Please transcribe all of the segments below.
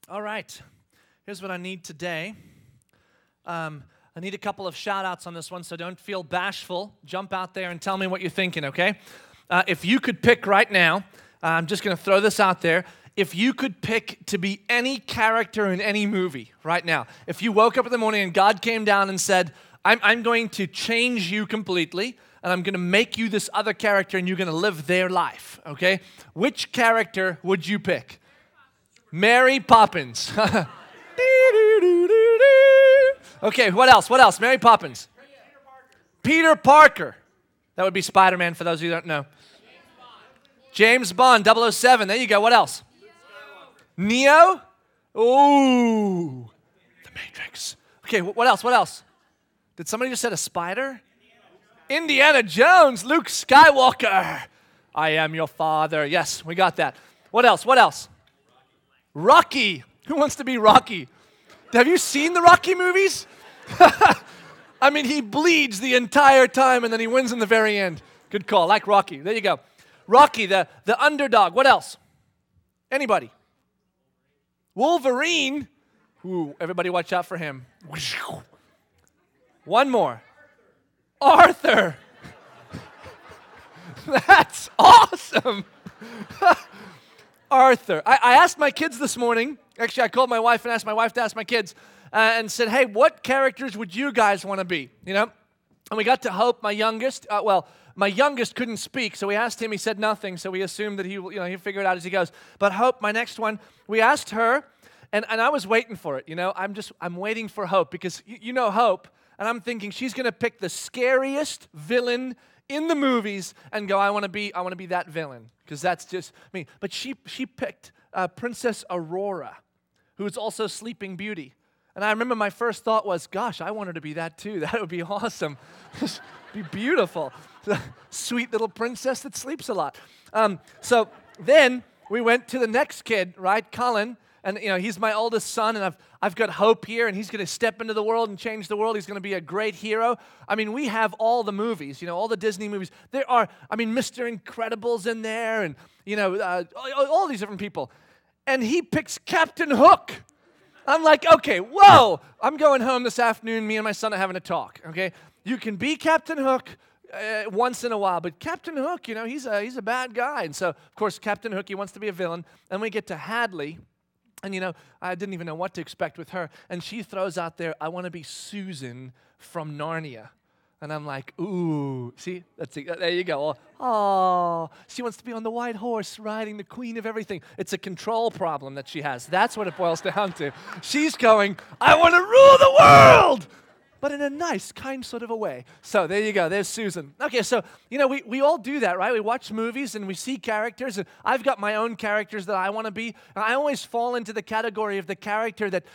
All right. Here's what I need today. I need a couple of shout-outs on this one, so don't feel bashful. Jump out there and tell me what you're thinking, okay? If you could pick right now, I'm just going to throw this out there. If you could pick to be any character in any movie right now, if you woke up in the morning and God came down and said, I'm going to change you completely, and I'm going to make you this other character, and you're going to live their life, okay? Which character would you pick? Mary Poppins. Okay, what else? What else? Mary Poppins. Peter Parker. That would be Spider-Man for those of you who don't know. James Bond, 007. There you go. What else? Neo? Ooh. The Matrix. Okay, what else? What else? Did somebody just say a spider? Indiana Jones. Luke Skywalker. I am your father. Yes, we got that. What else? What else? Rocky. Who wants to be Rocky? Have you seen the Rocky movies? I mean, he bleeds the entire time and then he wins in the very end. Good call. Like Rocky. There you go. Rocky, the underdog. What else? Anybody? Wolverine. Ooh, everybody watch out for him. One more. Arthur. That's awesome. Arthur. I asked my kids this morning, actually I called my wife and asked my wife to ask my kids and said, hey, what characters would you guys want to be? You know? And we got to Hope, my youngest. My youngest couldn't speak, so we asked him, he said nothing, so we assumed that he'll figure it out as he goes. But Hope, my next one, we asked her, and I was waiting for it, you know? I'm waiting for Hope, because you know Hope, and I'm thinking she's going to pick the scariest villain in the movies and go, I want to be that villain, because that's just me. But she picked Princess Aurora, who is also Sleeping Beauty. And I remember my first thought was, gosh, I want her to be that too. That would be awesome. Be beautiful. Sweet little princess that sleeps a lot. So then we went to the next kid, right, Colin. And, he's my oldest son, and I've got Hope here, and he's going to step into the world and change the world. He's going to be a great hero. I mean, we have all the movies, all the Disney movies. There are, Mr. Incredible's in there, and, all these different people. And he picks Captain Hook. I'm like, okay, whoa. I'm going home this afternoon. Me and my son are having a talk, okay? You can be Captain Hook once in a while, but Captain Hook, he's a bad guy. And so, of course, Captain Hook, he wants to be a villain. And we get to Hadley. And, I didn't even know what to expect with her. And she throws out there, I want to be Susan from Narnia. And I'm like, ooh, see, there you go. Oh, she wants to be on the white horse riding the queen of everything. It's a control problem that she has. That's what it boils down to. She's going, I want to rule the world, but in a nice, kind sort of a way. So there you go. There's Susan. Okay, so, we all do that, right? We watch movies and we see characters, and I've got my own characters that I want to be. And I always fall into the category of the character that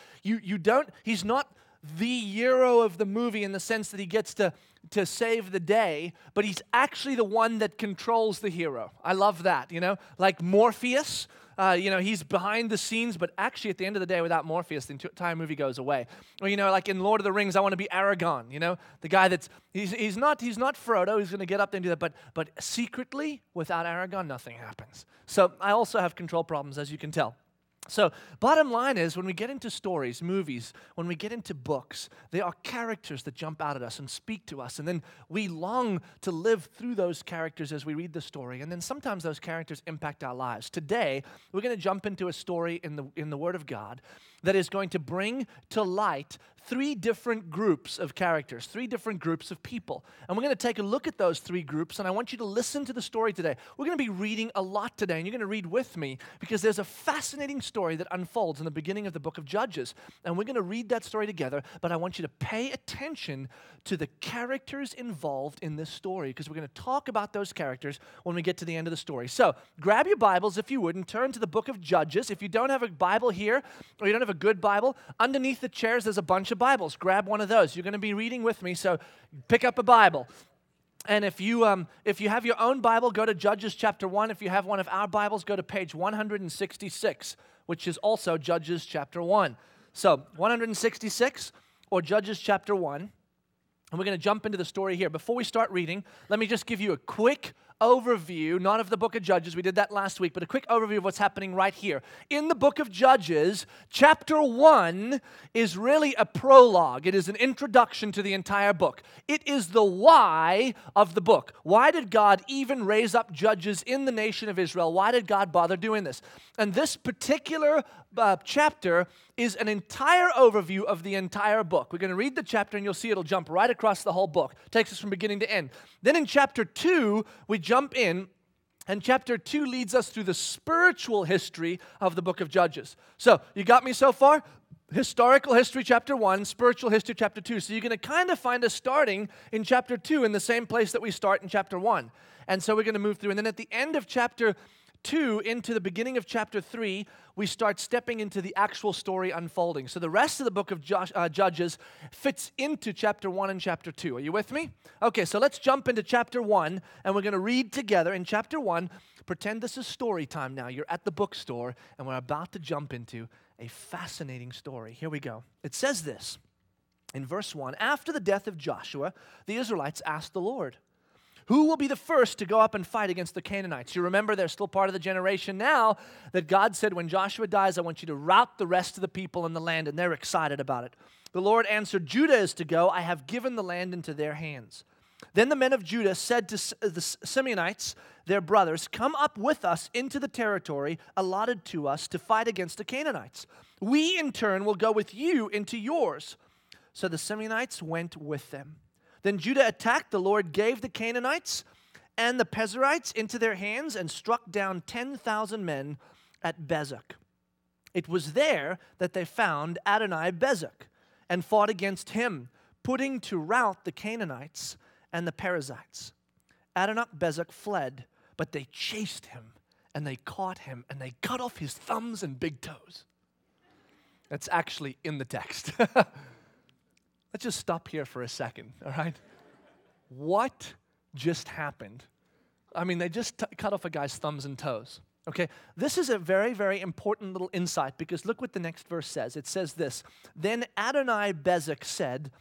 he's not the hero of the movie in the sense that he gets to save the day, but he's actually the one that controls the hero. I love that, like Morpheus. He's behind the scenes, but actually at the end of the day, without Morpheus, the entire movie goes away. Or, like in Lord of the Rings, I want to be Aragorn, the guy he's not Frodo, he's going to get up there and do that, but secretly, without Aragorn, nothing happens. So I also have control problems, as you can tell. So bottom line is, when we get into stories, movies, when we get into books, there are characters that jump out at us and speak to us, and then we long to live through those characters as we read the story, and then sometimes those characters impact our lives. Today, we're going to jump into a story in the Word of God that is going to bring to light three different groups of characters, three different groups of people. And we're going to take a look at those three groups, and I want you to listen to the story today. We're going to be reading a lot today, and you're going to read with me because there's a fascinating story that unfolds in the beginning of the book of Judges. And we're going to read that story together, but I want you to pay attention to the characters involved in this story because we're going to talk about those characters when we get to the end of the story. So grab your Bibles, if you would, and turn to the book of Judges. If you don't have a Bible here, or you don't have a good Bible, underneath the chairs there's a bunch of Bibles. Grab one of those. You're going to be reading with me, so pick up a Bible. And if you have your own Bible, go to Judges chapter 1. If you have one of our Bibles, go to page 166, which is also Judges chapter 1. So 166 or Judges chapter 1. And we're going to jump into the story here. Before we start reading, let me just give you a quick overview, not of the book of Judges, we did that last week, but a quick overview of what's happening right here. In the book of Judges, chapter 1 is really a prologue. It is an introduction to the entire book. It is the why of the book. Why did God even raise up judges in the nation of Israel? Why did God bother doing this? And this particular chapter is an entire overview of the entire book. We're going to read the chapter and you'll see it'll jump right across the whole book. It takes us from beginning to end. Then in chapter 2, we jump in, and chapter 2 leads us through the spiritual history of the book of Judges. So, you got me so far? Historical history, chapter 1, spiritual history, chapter 2. So you're going to kind of find us starting in chapter 2 in the same place that we start in chapter 1. And so we're going to move through. And then at the end of chapter 2 into the beginning of chapter 3, we start stepping into the actual story unfolding. So the rest of the book of Judges fits into chapter 1 and chapter 2. Are you with me? Okay, so let's jump into chapter 1, and we're going to read together in chapter 1. Pretend this is story time now. You're at the bookstore, and we're about to jump into a fascinating story. Here we go. It says this in verse 1, "After the death of Joshua, the Israelites asked the Lord, 'Who will be the first to go up and fight against the Canaanites?'" You remember they're still part of the generation now that God said, when Joshua dies, I want you to rout the rest of the people in the land, and they're excited about it. The Lord answered, "Judah is to go. I have given the land into their hands." Then the men of Judah said to the Simeonites, their brothers, "Come up with us into the territory allotted to us to fight against the Canaanites. We in turn will go with you into yours." So the Simeonites went with them. Then Judah attacked. The Lord gave the Canaanites and the Perizzites into their hands and struck down 10,000 men at Bezek. It was there that they found Adoni-Bezek and fought against him, putting to rout the Canaanites and the Perizzites. Adoni-Bezek fled, but they chased him, and they caught him, and they cut off his thumbs and big toes. That's actually in the text. Let's just stop here for a second, all right? What just happened? I mean, they just cut off a guy's thumbs and toes, okay? This is a very, very important little insight, because look what the next verse says. It says this, "Then Adoni-Bezek said,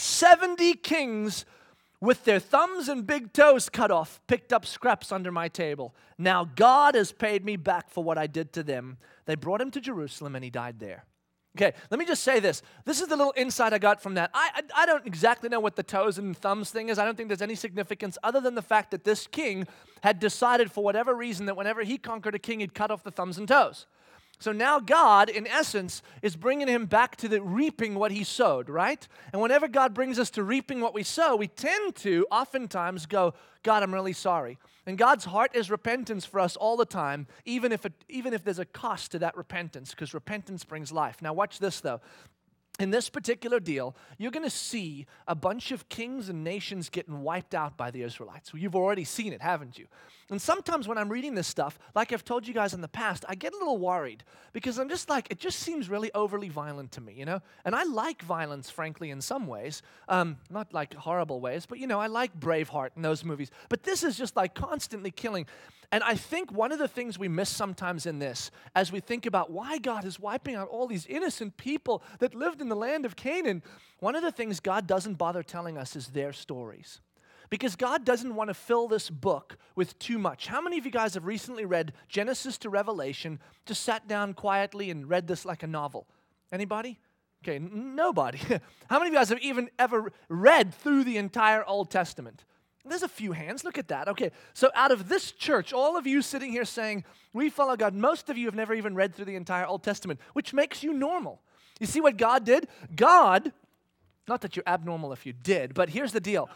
70 kings with their thumbs and big toes cut off picked up scraps under my table. Now God has paid me back for what I did to them." They brought him to Jerusalem, and he died there. Okay, let me just say this. This is the little insight I got from that. I don't exactly know what the toes and thumbs thing is. I don't think there's any significance other than the fact that this king had decided for whatever reason that whenever he conquered a king, he'd cut off the thumbs and toes. So now God, in essence, is bringing him back to the reaping what he sowed, right? And whenever God brings us to reaping what we sow, we tend to oftentimes go, "God, I'm really sorry." And God's heart is repentance for us all the time, even if there's a cost to that repentance, because repentance brings life. Now watch this, though. In this particular deal, you're going to see a bunch of kings and nations getting wiped out by the Israelites. Well, you've already seen it, haven't you? And sometimes when I'm reading this stuff, like I've told you guys in the past, I get a little worried because I'm just like, it just seems really overly violent to me, you know? And I like violence, frankly, in some ways. Not like horrible ways, but, you know, I like Braveheart and those movies. But this is just like constantly killing. And I think one of the things we miss sometimes in this, as we think about why God is wiping out all these innocent people that lived in the land of Canaan, one of the things God doesn't bother telling us is their stories. Because God doesn't want to fill this book with too much. How many of you guys have recently read Genesis to Revelation, just sat down quietly and read this like a novel? Anybody? Okay, nobody. How many of you guys have even ever read through the entire Old Testament? There's a few hands. Look at that. Okay, so out of this church, all of you sitting here saying, we follow God, most of you have never even read through the entire Old Testament, which makes you normal. You see what God did? God, not that you're abnormal if you did, but here's the deal.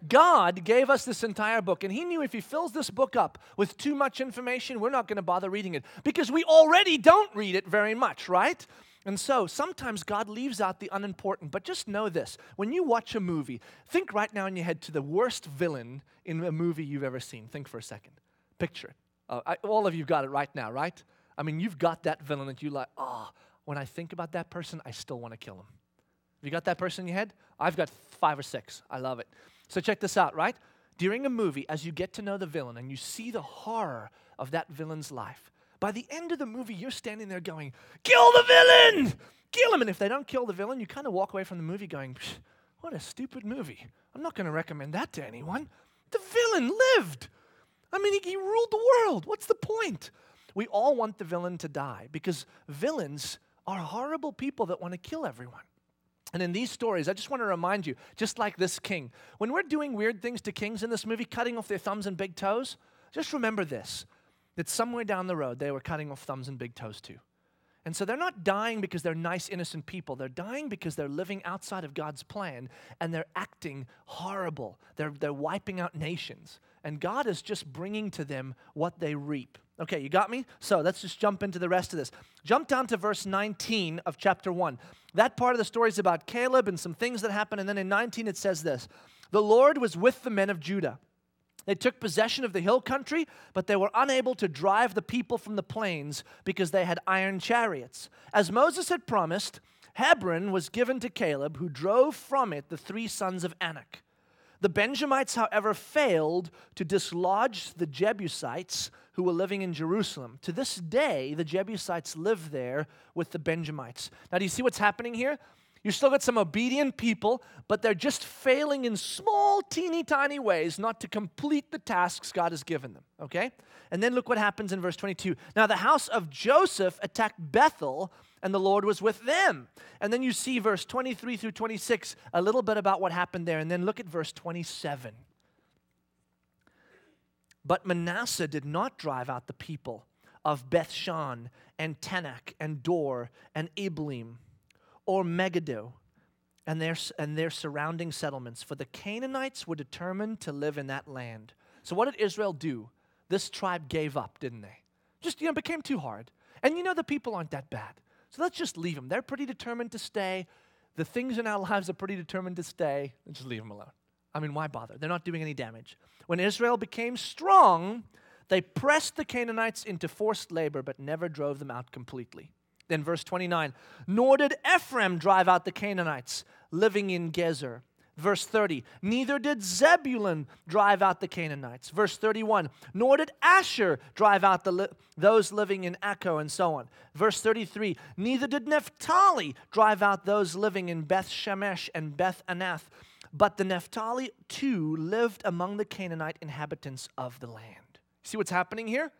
God gave us this entire book, and he knew if he fills this book up with too much information, we're not going to bother reading it, because we already don't read it very much, right? And so sometimes God leaves out the unimportant, but just know this. When you watch a movie, think right now in your head to the worst villain in a movie you've ever seen. Think for a second. Picture it. All of you got it right now, right? I mean, you've got that villain that you like, when I think about that person, I still want to kill him. Have you got that person in your head? I've got 5 or 6. I love it. So check this out, right? During a movie, as you get to know the villain and you see the horror of that villain's life, by the end of the movie, you're standing there going, kill the villain! Kill him! And if they don't kill the villain, you kind of walk away from the movie going, what a stupid movie. I'm not going to recommend that to anyone. The villain lived. I mean, he ruled the world. What's the point? We all want the villain to die because villains are horrible people that want to kill everyone. And in these stories, I just want to remind you, just like this king, when we're doing weird things to kings in this movie, cutting off their thumbs and big toes, just remember this, that somewhere down the road, they were cutting off thumbs and big toes too. And so they're not dying because they're nice, innocent people. They're dying because they're living outside of God's plan, and they're acting horrible. They're wiping out nations. And God is just bringing to them what they reap. Okay, you got me? So let's just jump into the rest of this. Jump down to verse 19 of chapter 1. That part of the story is about Caleb and some things that happen. And then in 19 it says this, "The Lord was with the men of Judah. They took possession of the hill country, but they were unable to drive the people from the plains because they had iron chariots. As Moses had promised, Hebron was given to Caleb, who drove from it the 3 sons of Anak. The Benjamites, however, failed to dislodge the Jebusites who were living in Jerusalem. To this day, the Jebusites live there with the Benjamites." Now, do you see what's happening here? You still got some obedient people, but they're just failing in small, teeny, tiny ways not to complete the tasks God has given them, okay? And then look what happens in verse 22. "Now the house of Joseph attacked Bethel, and the Lord was with them." And then you see verse 23 through 26, a little bit about what happened there. And then look at verse 27. "But Manasseh did not drive out the people of Bethshan and Tanakh and Dor and Iblim, or Megiddo, and their surrounding settlements, for the Canaanites were determined to live in that land." So what did Israel do? This tribe gave up, didn't they? Just, became too hard. And the people aren't that bad. So let's just leave them. They're pretty determined to stay. The things in our lives are pretty determined to stay. Let's just leave them alone. I mean, why bother? They're not doing any damage. When Israel became strong, they pressed the Canaanites into forced labor, but never drove them out completely. Then verse 29, "Nor did Ephraim drive out the Canaanites living in Gezer." Verse 30, "Neither did Zebulun drive out the Canaanites." Verse 31, "Nor did Asher drive out those living in Akko," and so on. Verse 33, "Neither did Naphtali drive out those living in Beth Shemesh and Beth Anath. But the Naphtali too lived among the Canaanite inhabitants of the land." See what's happening here?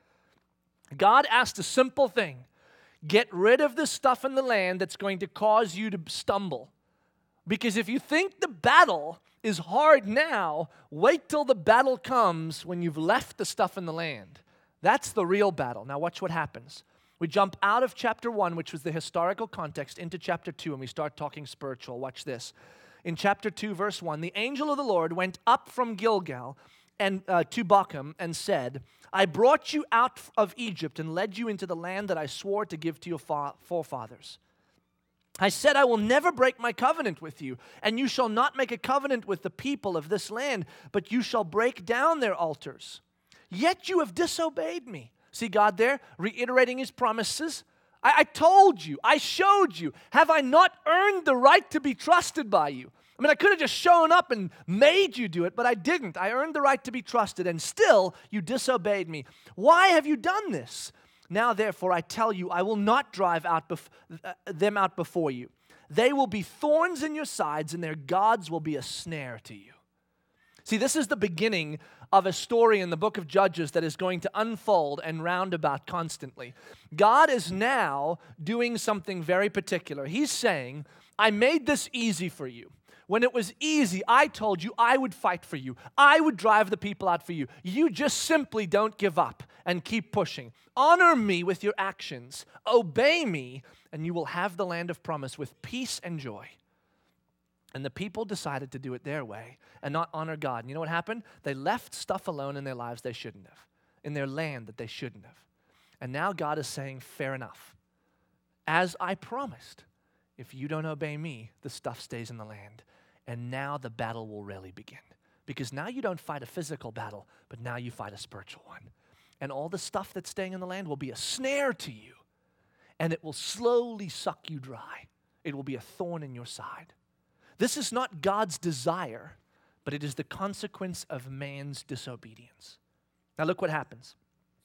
God asked a simple thing. Get rid of the stuff in the land that's going to cause you to stumble. Because if you think the battle is hard now, wait till the battle comes when you've left the stuff in the land. That's the real battle. Now watch what happens. We jump out of chapter 1, which was the historical context, into chapter 2, and we start talking spiritual. Watch this. In chapter 2, verse 1, "The angel of the Lord went up from Gilgal and to Bochum and said, I brought you out of Egypt and led you into the land that I swore to give to your forefathers. I said, I will never break my covenant with you, and you shall not make a covenant with the people of this land, but you shall break down their altars. Yet you have disobeyed me." See God there, reiterating his promises. I told you, I showed you. Have I not earned the right to be trusted by you? I mean, I could have just shown up and made you do it, but I didn't. I earned the right to be trusted, and still you disobeyed me. Why have you done this? Now, therefore, I tell you, I will not drive them out before you. They will be thorns in your sides, and their gods will be a snare to you. See, this is the beginning of a story in the book of Judges that is going to unfold and roundabout constantly. God is now doing something very particular. He's saying, I made this easy for you. When it was easy, I told you I would fight for you. I would drive the people out for you. You just simply don't give up and keep pushing. Honor me with your actions. Obey me, and you will have the land of promise with peace and joy. And the people decided to do it their way and not honor God. And you know what happened? They left stuff alone in their lives they shouldn't have, in their land that they shouldn't have. And now God is saying, fair enough. As I promised, if you don't obey me, the stuff stays in the land. And now the battle will really begin. Because now you don't fight a physical battle, but now you fight a spiritual one. And all the stuff that's staying in the land will be a snare to you. And it will slowly suck you dry. It will be a thorn in your side. This is not God's desire, but it is the consequence of man's disobedience. Now look what happens.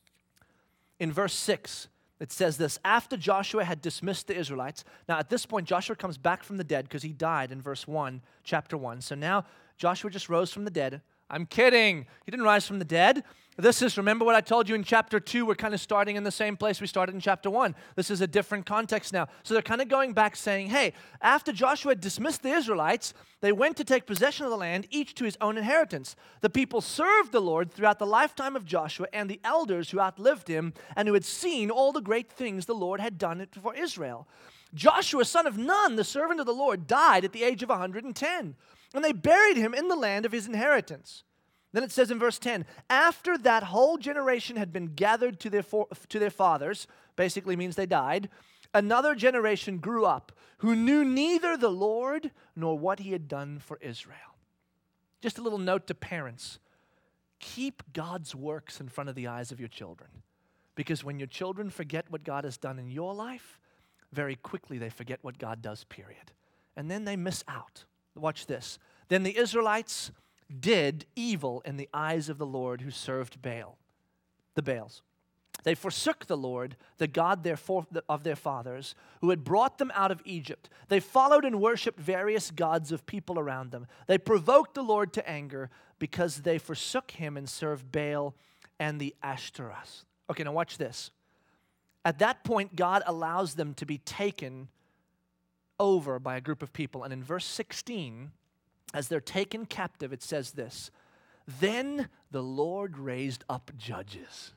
In verse 6, it says this, after Joshua had dismissed the Israelites. Now at this point, Joshua comes back from the dead because he died in verse 1, chapter 1. So now Joshua just rose from the dead I'm kidding. He didn't rise from the dead. This is, remember what I told you in chapter 2, we're kind of starting in the same place we started in chapter 1. This is a different context now. So they're kind of going back saying, hey, after Joshua had dismissed the Israelites, they went to take possession of the land, each to his own inheritance. The people served the Lord throughout the lifetime of Joshua and the elders who outlived him and who had seen all the great things the Lord had done for Israel. Joshua, son of Nun, the servant of the Lord, died at the age of 110, and they buried him in the land of his inheritance. Then it says in verse 10, after that whole generation had been gathered to their fathers, basically means they died, another generation grew up who knew neither the Lord nor what he had done for Israel. Just a little note to parents. Keep God's works in front of the eyes of your children. Because when your children forget what God has done in your life, very quickly they forget what God does, period. And then they miss out. Watch this. Then the Israelites did evil in the eyes of the Lord who served the Baals. They forsook the Lord, the God of their fathers, who had brought them out of Egypt. They followed and worshipped various gods of people around them. They provoked the Lord to anger because they forsook him and served Baal and the Ashtoreth. Okay, now watch this. At that point, God allows them to be taken over by a group of people. And in verse 16, as they're taken captive, it says this, then the Lord raised up judges.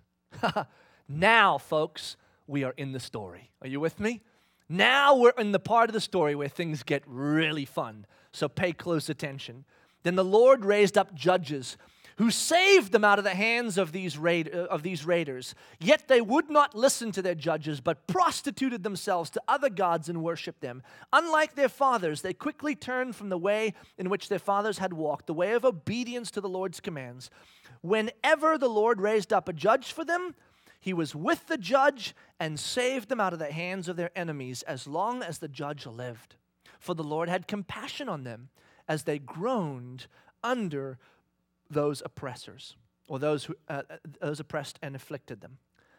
Now, folks, we are in the story. Are you with me? Now we're in the part of the story where things get really fun. So pay close attention. Then the Lord raised up judges who saved them out of the hands of these raiders. Yet they would not listen to their judges, but prostituted themselves to other gods and worshiped them. Unlike their fathers, they quickly turned from the way in which their fathers had walked, the way of obedience to the Lord's commands. Whenever the Lord raised up a judge for them, he was with the judge and saved them out of the hands of their enemies as long as the judge lived. For the Lord had compassion on them as they groaned under those oppressors, or those oppressed and afflicted them.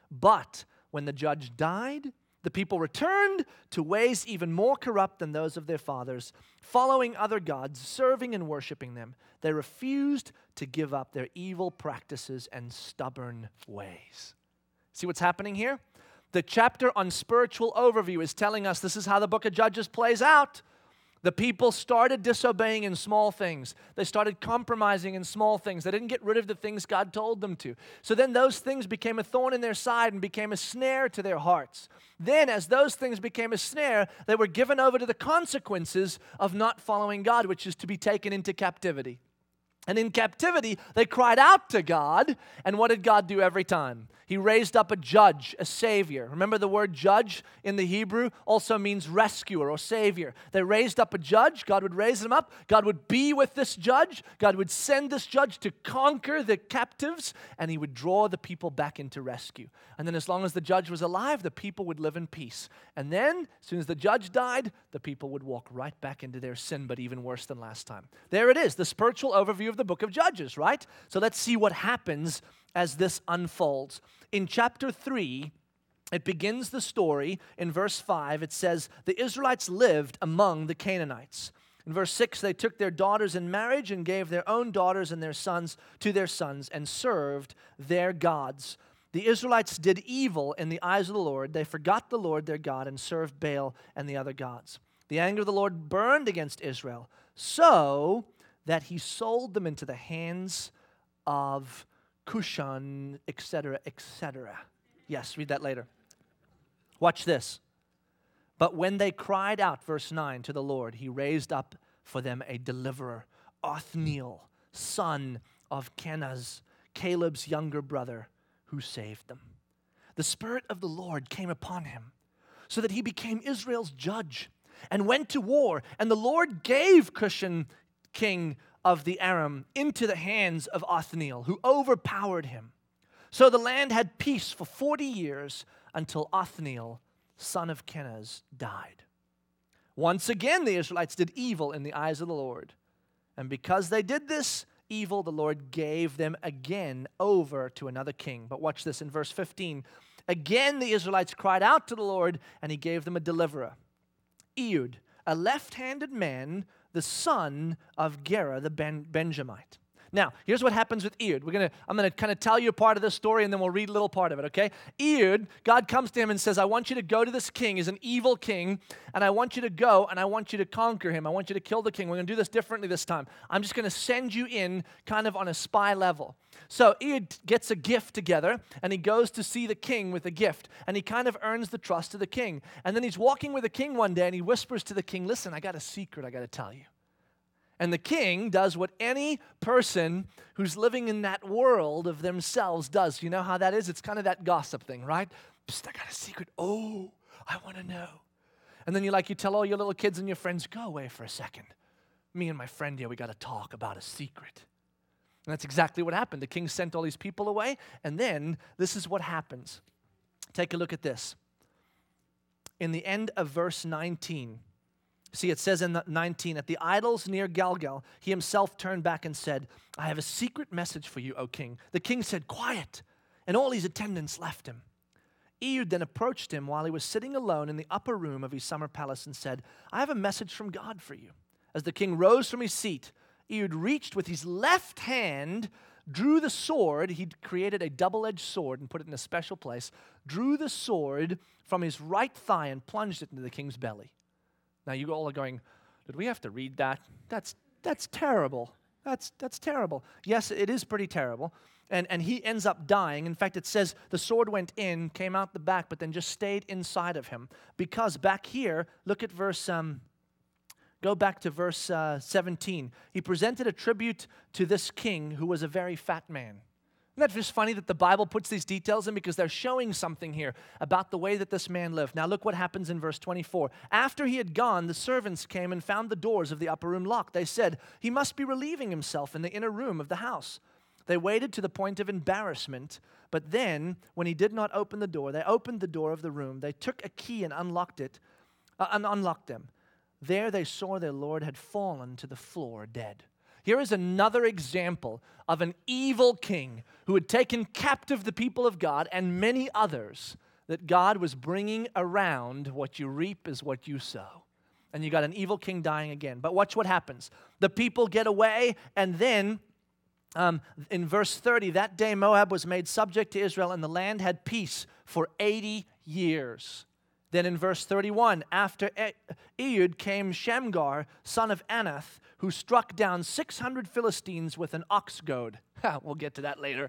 But when the judge died, the people returned to ways even more corrupt than those of their fathers, following other gods, serving and worshiping them. They refused to give up their evil practices and stubborn ways. See what's happening here? The chapter on spiritual overview is telling us this is how the book of Judges plays out. The people started disobeying in small things. They started compromising in small things. They didn't get rid of the things God told them to. So then those things became a thorn in their side and became a snare to their hearts. Then as those things became a snare, they were given over to the consequences of not following God, which is to be taken into captivity. And in captivity, they cried out to God, and what did God do every time? He raised up a judge, a savior. Remember the word judge in the Hebrew also means rescuer or savior. They raised up a judge. God would raise him up. God would be with this judge. God would send this judge to conquer the captives, and he would draw the people back into rescue. And then as long as the judge was alive, the people would live in peace. And then, as soon as the judge died, the people would walk right back into their sin, but even worse than last time. There it is, the spiritual overview of the book of Judges, right? So let's see what happens as this unfolds. In chapter 3, it begins the story. In verse 5, it says, the Israelites lived among the Canaanites. In verse 6, they took their daughters in marriage and gave their own daughters and their sons to their sons and served their gods. The Israelites did evil in the eyes of the Lord. They forgot the Lord their God and served Baal and the other gods. The anger of the Lord burned against Israel, so that he sold them into the hands of Cushan, etc., etc. Yes, read that later. Watch this. But when they cried out, verse 9, to the Lord, he raised up for them a deliverer, Othniel, son of Kenaz, Caleb's younger brother, who saved them. The Spirit of the Lord came upon him, so that he became Israel's judge, and went to war. And the Lord gave Cushan, king of the Aram, into the hands of Othniel, who overpowered him. So the land had peace for 40 years until Othniel, son of Kenaz, died. Once again, the Israelites did evil in the eyes of the Lord. And because they did this evil, the Lord gave them again over to another king. But watch this in verse 15. Again, the Israelites cried out to the Lord, and he gave them a deliverer, Ehud, a left-handed man, the son of Gera the Benjamite. Now, here's what happens with Ehud. I'm going to kind of tell you a part of this story, and then we'll read a little part of it, okay? Ehud, God comes to him and says, I want you to go to this king. He's an evil king, and I want you to go, and I want you to conquer him. I want you to kill the king. We're going to do this differently this time. I'm just going to send you in kind of on a spy level. So Ehud gets a gift together, and he goes to see the king with a gift, and he kind of earns the trust of the king. And then he's walking with the king one day, and he whispers to the king, listen, I got a secret I got to tell you. And the king does what any person who's living in that world of themselves does. You know how that is? It's kind of that gossip thing, right? Psst, I got a secret. Oh, I want to know. And then you tell all your little kids and your friends, go away for a second. Me and my friend here, we got to talk about a secret. And that's exactly what happened. The king sent all these people away, and then this is what happens. Take a look at this. In the end of verse 19, see, it says in 19, at the idols near Gilgal, he himself turned back and said, I have a secret message for you, O king. The king said, quiet, and all his attendants left him. Ehud then approached him while he was sitting alone in the upper room of his summer palace and said, I have a message from God for you. As the king rose from his seat, Ehud reached with his left hand, drew the sword. He'd created a double-edged sword and put it in a special place, drew the sword from his right thigh and plunged it into the king's belly. Now you all are going, did we have to read that? That's terrible. That's terrible. Yes, it is pretty terrible. And he ends up dying. In fact, it says the sword went in, came out the back, but then just stayed inside of him. Because back here, look at go back to verse 17. He presented a tribute to this king who was a very fat man. Isn't that just funny that the Bible puts these details in because they're showing something here about the way that this man lived. Now look what happens in verse 24. After he had gone, the servants came and found the doors of the upper room locked. They said, he must be relieving himself in the inner room of the house. They waited to the point of embarrassment, but then, when he did not open the door, they opened the door of the room. They took a key and unlocked them. There they saw their Lord had fallen to the floor dead. Here is another example of an evil king who had taken captive the people of God and many others that God was bringing around. What you reap is what you sow. And you got an evil king dying again. But watch what happens. The people get away, and then in verse 30, that day Moab was made subject to Israel, and the land had peace for 80 years. Then in verse 31, after Ehud came Shamgar, son of Anath, who struck down 600 Philistines with an ox goad. We'll get to that later.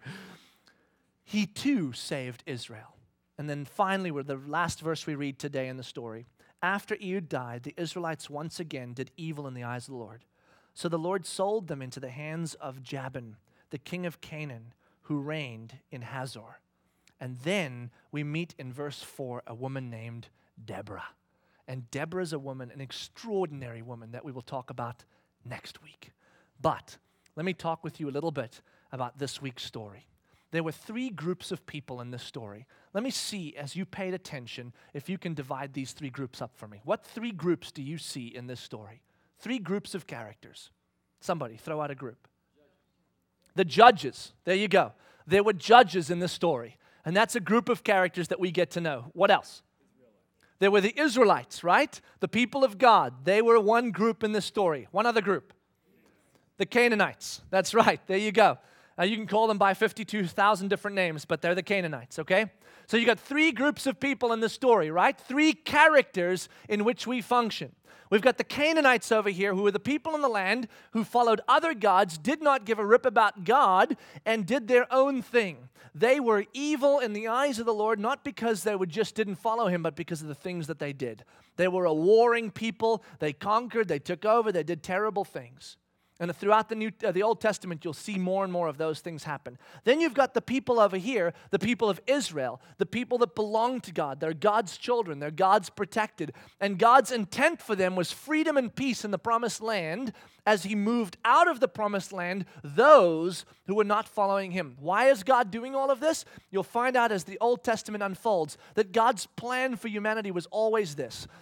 He too saved Israel. And then finally, we're the last verse we read today in the story. After Ehud died, the Israelites once again did evil in the eyes of the Lord. So the Lord sold them into the hands of Jabin, the king of Canaan, who reigned in Hazor. And then we meet in verse 4 a woman named Deborah. And Deborah is a woman, an extraordinary woman that we will talk about next week. But let me talk with you a little bit about this week's story. There were 3 groups of people in this story. Let me see, as you paid attention, if you can divide these 3 groups up for me. What 3 groups do you see in this story? 3 groups of characters. Somebody throw out a group. The judges. There you go. There were judges in this story. And that's a group of characters that we get to know. What else? There were the Israelites, right? The people of God. They were one group in this story. One other group. The Canaanites. That's right. There you go. You can call them by 52,000 different names, but they're the Canaanites, okay? So you got 3 groups of people in the story, right? 3 characters in which we function. We've got the Canaanites over here, who are the people in the land who followed other gods, did not give a rip about God, and did their own thing. They were evil in the eyes of the Lord, not because they just didn't follow Him, but because of the things that they did. They were a warring people. They conquered. They took over. They did terrible things. And throughout the Old Testament, you'll see more and more of those things happen. Then you've got the people over here, the people of Israel, the people that belong to God. They're God's children. They're God's protected. And God's intent for them was freedom and peace in the promised land as He moved out of the promised land those who were not following Him. Why is God doing all of this? You'll find out as the Old Testament unfolds that God's plan for humanity was always this.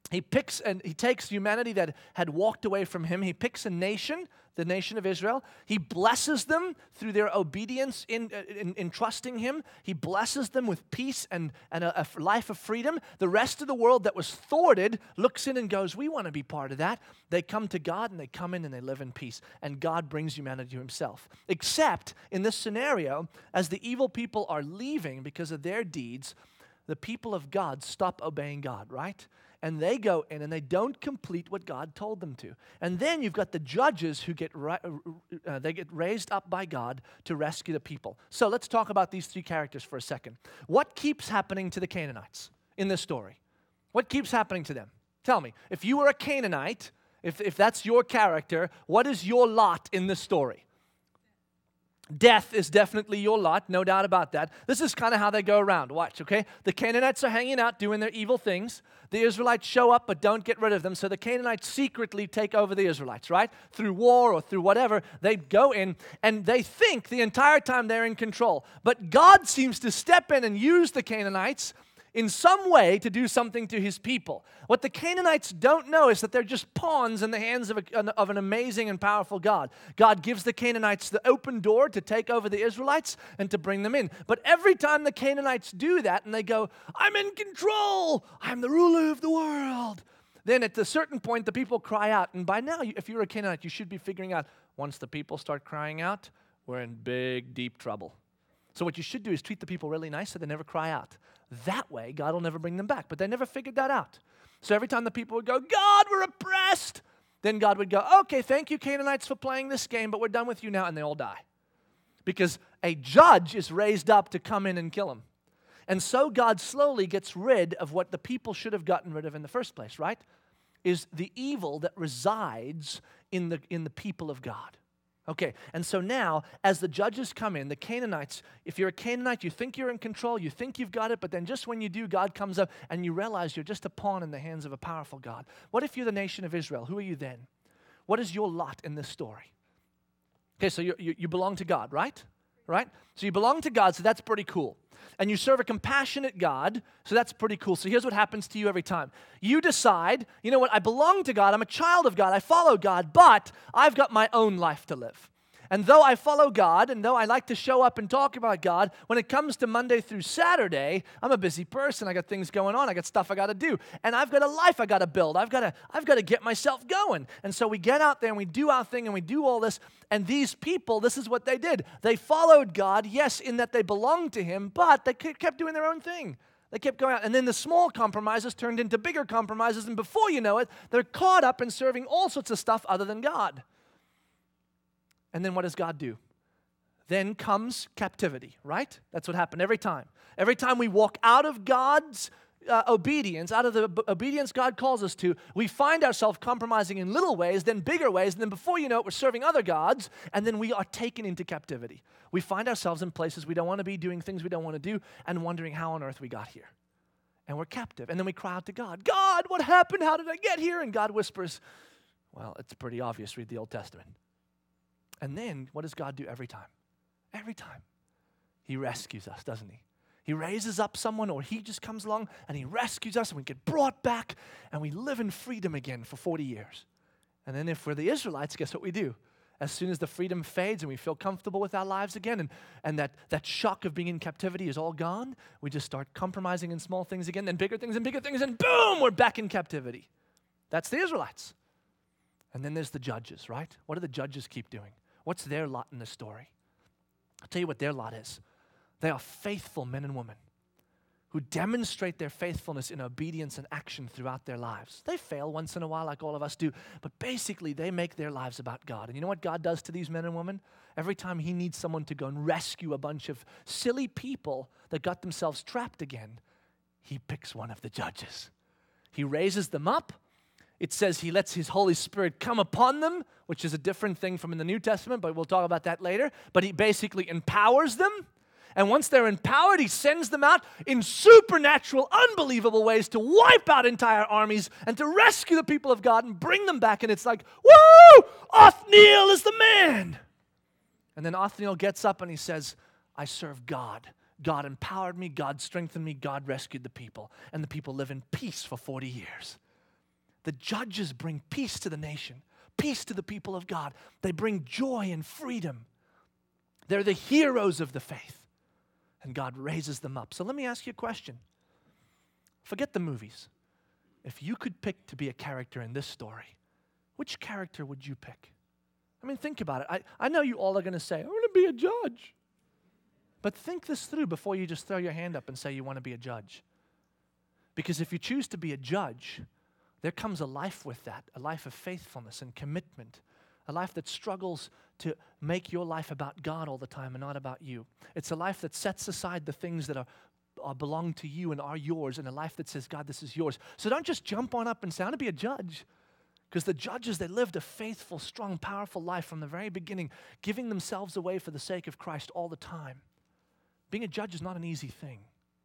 he picks and he takes humanity that had walked away from him. He picks a nation, the nation of Israel. He blesses them through their obedience in trusting him. He blesses them with peace and a life of freedom. The rest of the world that was thwarted looks in and goes, we want to be part of that. They come to God and they come in and they live in peace. And God brings humanity to himself. Except in this scenario, as the evil people are leaving because of their deeds, the people of God stop obeying God, right? And they go in and they don't complete what God told them to. And then you've got the judges who get raised up by God to rescue the people. So let's talk about these three characters for a second. What keeps happening to the Canaanites in this story? What keeps happening to them? Tell me, if you were a Canaanite, if that's your character, what is your lot in this story? Death is definitely your lot, no doubt about that. This is kind of how they go around. Watch, okay? The Canaanites are hanging out doing their evil things. The Israelites show up but don't get rid of them. So the Canaanites secretly take over the Israelites, right? Through war or through whatever, they go in and they think the entire time they're in control. But God seems to step in and use the Canaanites in some way to do something to his people. What the Canaanites don't know is that they're just pawns in the hands of an amazing and powerful God. God gives the Canaanites the open door to take over the Israelites and to bring them in. But every time the Canaanites do that and they go, I'm in control, I'm the ruler of the world, then at a certain point the people cry out. And by now, if you're a Canaanite, you should be figuring out, once the people start crying out, we're in big, deep trouble. So what you should do is treat the people really nice so they never cry out. That way, God will never bring them back. But they never figured that out. So every time the people would go, God, we're oppressed, then God would go, okay, thank you, Canaanites, for playing this game, but we're done with you now, and they all die. Because a judge is raised up to come in and kill them. And so God slowly gets rid of what the people should have gotten rid of in the first place, right? Is the evil that resides in the people of God. Okay, and so now, as the judges come in, the Canaanites, if you're a Canaanite, you think you're in control, you think you've got it, but then just when you do, God comes up and you realize you're just a pawn in the hands of a powerful God. What if you're the nation of Israel? Who are you then? What is your lot in this story? Okay, so you belong to God, right? Right? So you belong to God, so that's pretty cool. And you serve a compassionate God, so that's pretty cool. So here's what happens to you every time. You decide, you know what, I belong to God, I'm a child of God, I follow God, but I've got my own life to live. And though I follow God, and though I like to show up and talk about God, when it comes to Monday through Saturday, I'm a busy person. I got things going on. I got stuff I got to do. And I've got a life I got to build. I've got to get myself going. And so we get out there and we do our thing and we do all this. And these people, this is what they did. They followed God, yes, in that they belonged to him, but they kept doing their own thing. They kept going out. And then the small compromises turned into bigger compromises. And before you know it, they're caught up in serving all sorts of stuff other than God. And then what does God do? Then comes captivity, right? That's what happened every time. Every time we walk out of God's obedience, out of the obedience God calls us to, we find ourselves compromising in little ways, then bigger ways, and then before you know it, we're serving other gods, and then we are taken into captivity. We find ourselves in places we don't want to be, doing things we don't want to do, and wondering how on earth we got here. And we're captive. And then we cry out to God, God, what happened? How did I get here? And God whispers, well, it's pretty obvious. Read the Old Testament. And then, what does God do every time? Every time. He rescues us, doesn't he? He raises up someone, or he just comes along and he rescues us and we get brought back and we live in freedom again for 40 years. And then if we're the Israelites, guess what we do? As soon as the freedom fades and we feel comfortable with our lives again and that shock of being in captivity is all gone, we just start compromising in small things again, then bigger things and boom, we're back in captivity. That's the Israelites. And then there's the judges, right? What do the judges keep doing? What's their lot in the story? I'll tell you what their lot is. They are faithful men and women who demonstrate their faithfulness in obedience and action throughout their lives. They fail once in a while like all of us do, but basically they make their lives about God. And you know what God does to these men and women? Every time he needs someone to go and rescue a bunch of silly people that got themselves trapped again, he picks one of the judges. He raises them up. It says he lets his Holy Spirit come upon them, which is a different thing from in the New Testament, but we'll talk about that later. But he basically empowers them. And once they're empowered, he sends them out in supernatural, unbelievable ways to wipe out entire armies and to rescue the people of God and bring them back. And it's like, woo! Othniel is the man. And then Othniel gets up and he says, I serve God. God empowered me. God strengthened me. God rescued the people. And the people live in peace for 40 years. The judges bring peace to the nation, peace to the people of God. They bring joy and freedom. They're the heroes of the faith, and God raises them up. So let me ask you a question. Forget the movies. If you could pick to be a character in this story, which character would you pick? I mean, think about it. I know you all are going to say, I want to be a judge. But think this through before you just throw your hand up and say you want to be a judge. Because if you choose to be a judge, there comes a life with that, a life of faithfulness and commitment, a life that struggles to make your life about God all the time and not about you. It's a life that sets aside the things that belong to you and are yours, and a life that says, God, this is yours. So don't just jump on up and say, I want to be a judge. Because the judges, they lived a faithful, strong, powerful life from the very beginning, giving themselves away for the sake of Christ all the time. Being a judge is not an easy thing.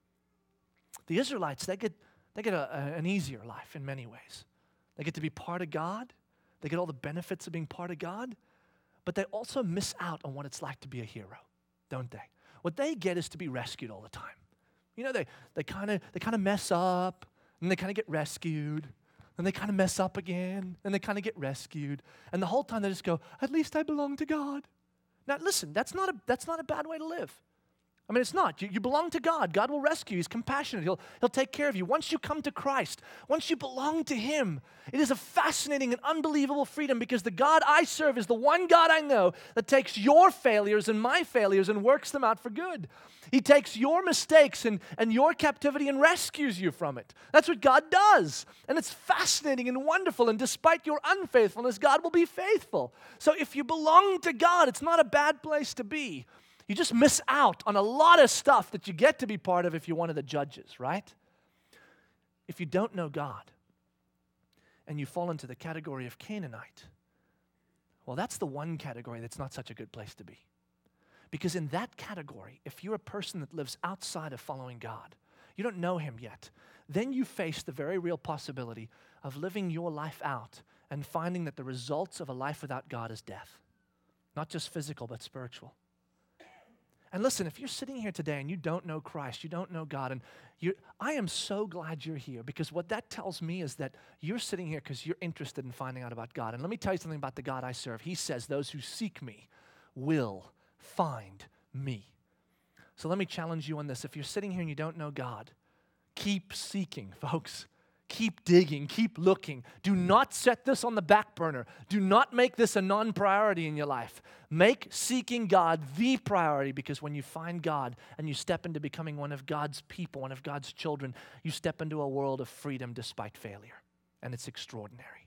The Israelites, they get an easier life in many ways. They get to be part of God. They get all the benefits of being part of God. But they also miss out on what it's like to be a hero, don't they? What they get is to be rescued all the time. You know, they kind of mess up, and they kind of get rescued. And they kind of mess up again, and they kind of get rescued. And the whole time they just go, at least I belong to God. Now listen, that's not a bad way to live. I mean, it's not. You belong to God. God will rescue you. He's compassionate. He'll take care of you. Once you come to Christ, once you belong to Him, it is a fascinating and unbelievable freedom, because the God I serve is the one God I know that takes your failures and my failures and works them out for good. He takes your mistakes and your captivity and rescues you from it. That's what God does. And it's fascinating and wonderful. And despite your unfaithfulness, God will be faithful. So if you belong to God, it's not a bad place to be. You just miss out on a lot of stuff that you get to be part of if you're one of the judges, right? If you don't know God and you fall into the category of Canaanite, well, that's the one category that's not such a good place to be. Because in that category, if you're a person that lives outside of following God, you don't know Him yet, then you face the very real possibility of living your life out and finding that the results of a life without God is death. Not just physical, but spiritual. And listen, if you're sitting here today and you don't know Christ, you don't know God, and I am so glad you're here, because what that tells me is that you're sitting here because you're interested in finding out about God. And let me tell you something about the God I serve. He says, those who seek me will find me. So let me challenge you on this. If you're sitting here and you don't know God, keep seeking, folks. Keep digging, keep looking. Do not set this on the back burner. Do not make this a non-priority in your life. Make seeking God the priority, because when you find God and you step into becoming one of God's people, one of God's children, you step into a world of freedom despite failure. And it's extraordinary.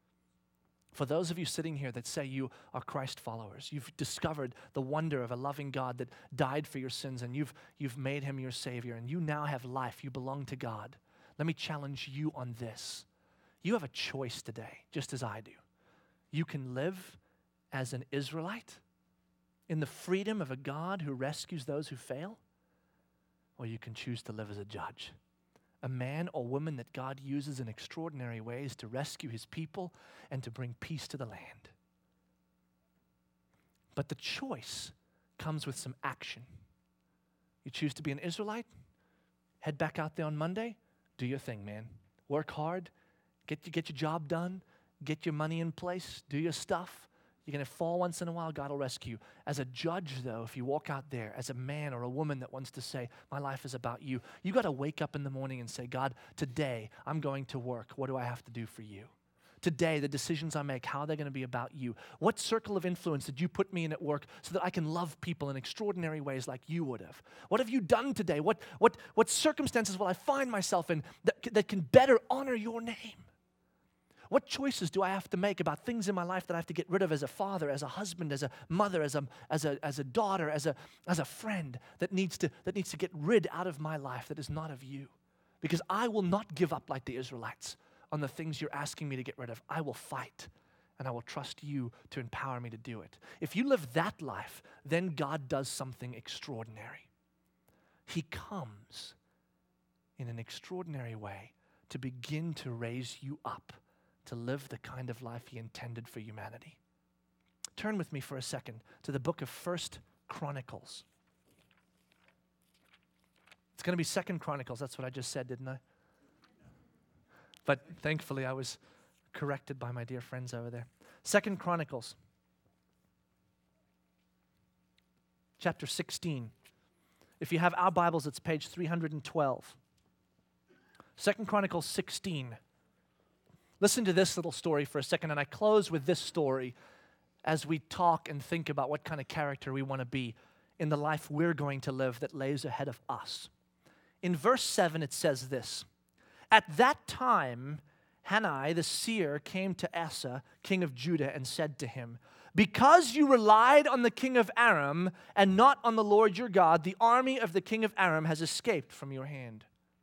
For those of you sitting here that say you are Christ followers, you've discovered the wonder of a loving God that died for your sins, and you've made Him your Savior, and you now have life. You belong to God. Let me challenge you on this. You have a choice today, just as I do. You can live as an Israelite in the freedom of a God who rescues those who fail, or you can choose to live as a judge, a man or woman that God uses in extraordinary ways to rescue His people and to bring peace to the land. But the choice comes with some action. You choose to be an Israelite, head back out there on Monday, do your thing, man. Work hard, get your job done, get your money in place, do your stuff. You're going to fall once in a while, God will rescue you. As a judge, though, if you walk out there as a man or a woman that wants to say, my life is about you, you got to wake up in the morning and say, God, today I'm going to work. What do I have to do for you? Today, the decisions I make, how are they going to be about you? What circle of influence did you put me in at work so that I can love people in extraordinary ways like you would have? What have you done today? What circumstances will I find myself in that can better honor your name? What choices do I have to make about things in my life that I have to get rid of as a father, as a husband, as a mother, as a daughter, as a friend that needs to get rid out of my life that is not of you? Because I will not give up like the Israelites on the things you're asking me to get rid of. I will fight, and I will trust you to empower me to do it. If you live that life, then God does something extraordinary. He comes in an extraordinary way to begin to raise you up to live the kind of life He intended for humanity. Turn with me for a second to the book of 1 Chronicles. It's going to be 2 Chronicles. That's what I just said, didn't I? But thankfully, I was corrected by my dear friends over there. 2 Chronicles, chapter 16. If you have our Bibles, it's page 312. 2 Chronicles 16. Listen to this little story for a second, and I close with this story as we talk and think about what kind of character we want to be in the life we're going to live that lays ahead of us. In verse 7, it says this: At that time, Hanani the seer came to Asa, king of Judah, and said to him, Because you relied on the king of Aram and not on the Lord your God, the army of the king of Aram has escaped from your hand.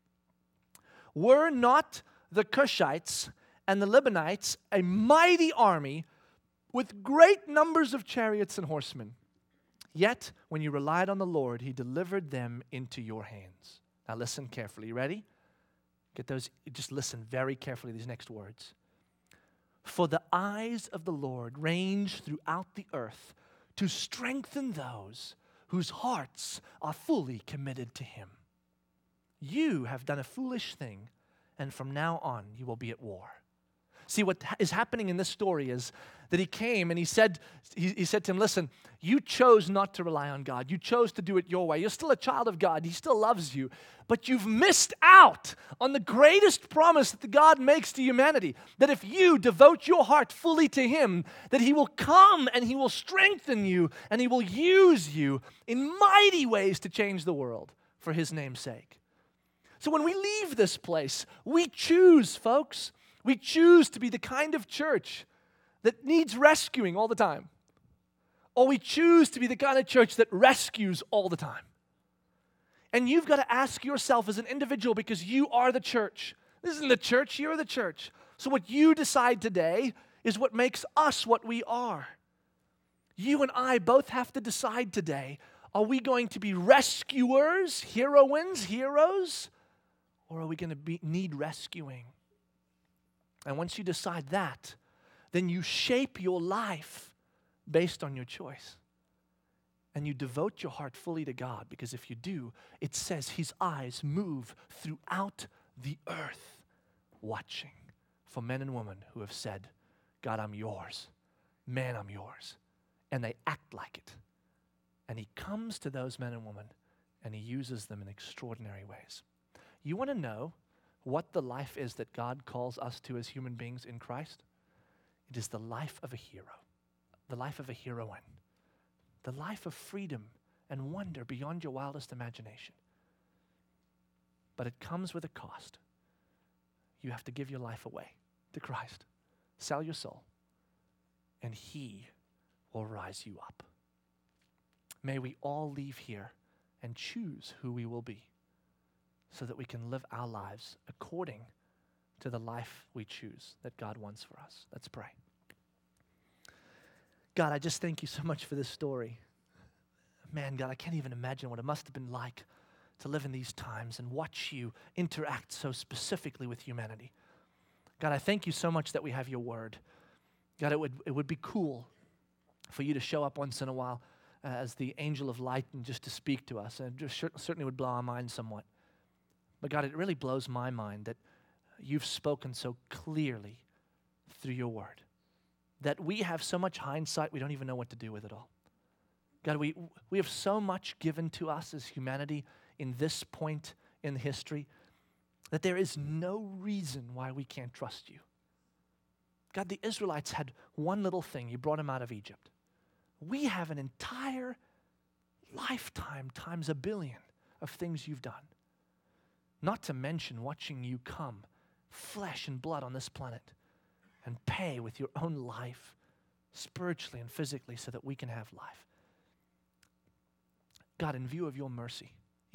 Were not the Cushites and the Libanites a mighty army with great numbers of chariots and horsemen? Yet, when you relied on the Lord, he delivered them into your hands. Now listen carefully. You ready? Get those, just listen very carefully to these next words. For the eyes of the Lord range throughout the earth to strengthen those whose hearts are fully committed to him. You have done a foolish thing, and from now on you will be at war. See, what is happening in this story is that he came and he said to him, listen, you chose not to rely on God. You chose to do it your way. You're still a child of God. He still loves you. But you've missed out on the greatest promise that God makes to humanity, that if you devote your heart fully to him, that he will come and he will strengthen you and he will use you in mighty ways to change the world for his name's sake. So when we leave this place, we choose, folks. We choose to be the kind of church that needs rescuing all the time. Or we choose to be the kind of church that rescues all the time. And you've got to ask yourself as an individual, because you are the church. This isn't the church, you're the church. So what you decide today is what makes us what we are. You and I both have to decide today, are we going to be rescuers, heroines, heroes? Or are we going to need rescuing? And once you decide that, then you shape your life based on your choice. And you devote your heart fully to God, because if you do, it says his eyes move throughout the earth, watching for men and women who have said, God, I'm yours. Man, I'm yours. And they act like it. And he comes to those men and women and he uses them in extraordinary ways. You want to know what the life is that God calls us to as human beings in Christ? It is the life of a hero, the life of a heroine, the life of freedom and wonder beyond your wildest imagination. But it comes with a cost. You have to give your life away to Christ, sell your soul, and he will rise you up. May we all leave here and choose who we will be, so that we can live our lives according to the life we choose that God wants for us. Let's pray. God, I just thank you so much for this story. Man, God, I can't even imagine what it must have been like to live in these times and watch you interact so specifically with humanity. God, I thank you so much that we have your word. God, it would be cool for you to show up once in a while as the angel of light and just to speak to us. And it just certainly would blow our minds somewhat. But God, it really blows my mind that you've spoken so clearly through your word, that we have so much hindsight we don't even know what to do with it all. God, we have so much given to us as humanity in this point in history that there is no reason why we can't trust you. God, the Israelites had one little thing. You brought them out of Egypt. We have an entire lifetime times a billion of things you've done. Not to mention watching you come, flesh and blood on this planet, and pay with your own life, spiritually and physically, so that we can have life. God, in view of your mercy,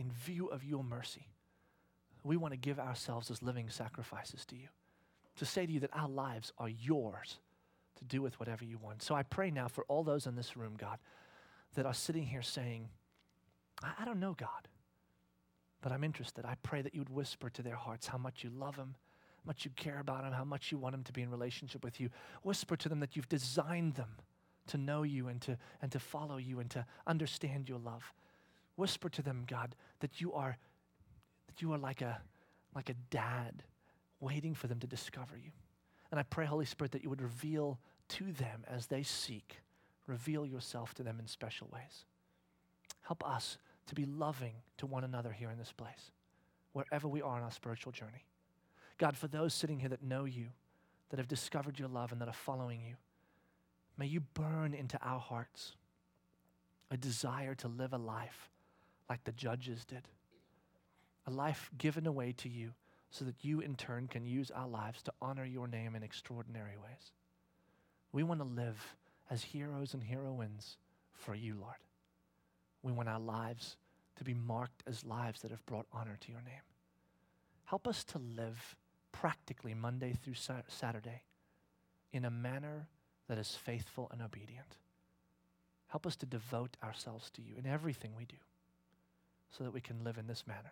we want to give ourselves as living sacrifices to you, to say to you that our lives are yours to do with whatever you want. So I pray now for all those in this room, God, that are sitting here saying, I don't know God, but I'm interested. I pray that you would whisper to their hearts how much you love them, how much you care about them, how much you want them to be in relationship with you. Whisper to them that you've designed them to know you and to follow you and to understand your love. Whisper to them, God, that you are like a dad waiting for them to discover you. And I pray, Holy Spirit, that you would reveal to them as they seek, reveal yourself to them in special ways. Help us to be loving to one another here in this place, wherever we are on our spiritual journey. God, for those sitting here that know you, that have discovered your love and that are following you, may you burn into our hearts a desire to live a life like the judges did, a life given away to you so that you in turn can use our lives to honor your name in extraordinary ways. We want to live as heroes and heroines for you, Lord. We want our lives to be marked as lives that have brought honor to your name. Help us to live practically Monday through Saturday in a manner that is faithful and obedient. Help us to devote ourselves to you in everything we do so that we can live in this manner.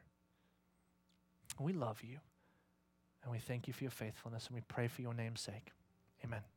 We love you, and we thank you for your faithfulness, and we pray for your name's sake. Amen.